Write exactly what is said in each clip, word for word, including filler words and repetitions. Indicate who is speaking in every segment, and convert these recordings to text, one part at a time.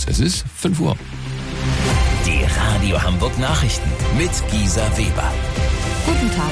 Speaker 1: News. Es ist fünf Uhr.
Speaker 2: Die Radio Hamburg Nachrichten mit Gisa Weber.
Speaker 3: Guten Tag.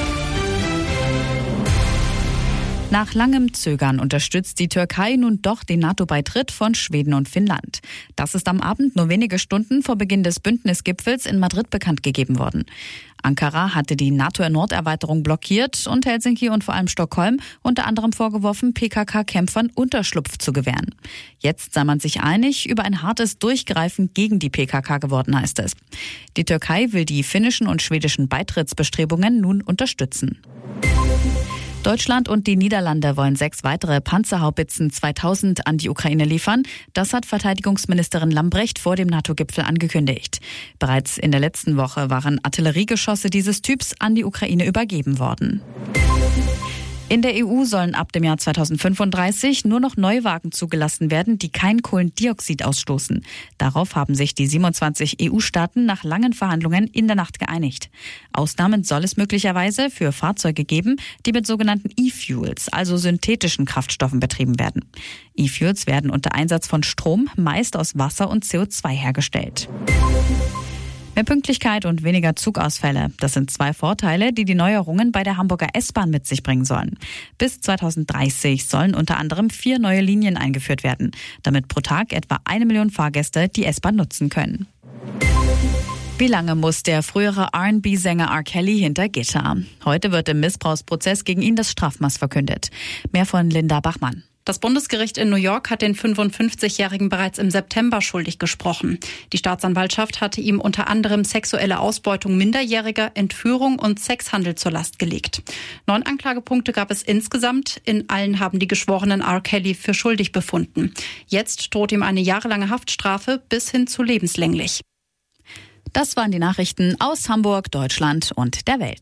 Speaker 3: Nach langem Zögern unterstützt die Türkei nun doch den NATO-Beitritt von Schweden und Finnland. Das ist am Abend nur wenige Stunden vor Beginn des Bündnisgipfels in Madrid bekannt gegeben worden. Ankara hatte die NATO-Norderweiterung blockiert und Helsinki und vor allem Stockholm unter anderem vorgeworfen, P K K-Kämpfern Unterschlupf zu gewähren. Jetzt sei man sich einig, über ein hartes Durchgreifen gegen die P K K geworden, heißt es. Die Türkei will die finnischen und schwedischen Beitrittsbestrebungen nun unterstützen. Deutschland und die Niederlande wollen sechs weitere Panzerhaubitzen zweitausend an die Ukraine liefern. Das hat Verteidigungsministerin Lambrecht vor dem NATO-Gipfel angekündigt. Bereits in der letzten Woche waren Artilleriegeschosse dieses Typs an die Ukraine übergeben worden. In der E U sollen ab dem Jahr zweitausendfünfunddreißig nur noch Neuwagen zugelassen werden, die kein Kohlendioxid ausstoßen. Darauf haben sich die siebenundzwanzig E U-Staaten nach langen Verhandlungen in der Nacht geeinigt. Ausnahmen soll es möglicherweise für Fahrzeuge geben, die mit sogenannten E-Fuels, also synthetischen Kraftstoffen, betrieben werden. E-Fuels werden unter Einsatz von Strom, meist aus Wasser und C O zwei hergestellt. Mehr Pünktlichkeit und weniger Zugausfälle. Das sind zwei Vorteile, die die Neuerungen bei der Hamburger S-Bahn mit sich bringen sollen. Bis zweitausenddreißig sollen unter anderem vier neue Linien eingeführt werden, damit pro Tag etwa eine Million Fahrgäste die S-Bahn nutzen können. Wie lange muss der frühere R and B-Sänger R. Kelly hinter Gitter? Heute wird im Missbrauchsprozess gegen ihn das Strafmaß verkündet. Mehr von Linda Bachmann.
Speaker 4: Das Bundesgericht in New York hat den fünfundfünfzigjährigen bereits im September schuldig gesprochen. Die Staatsanwaltschaft hatte ihm unter anderem sexuelle Ausbeutung Minderjähriger, Entführung und Sexhandel zur Last gelegt. Neun Anklagepunkte gab es insgesamt. In allen haben die Geschworenen R. Kelly für schuldig befunden. Jetzt droht ihm eine jahrelange Haftstrafe bis hin zu lebenslänglich.
Speaker 3: Das waren die Nachrichten aus Hamburg, Deutschland und der Welt.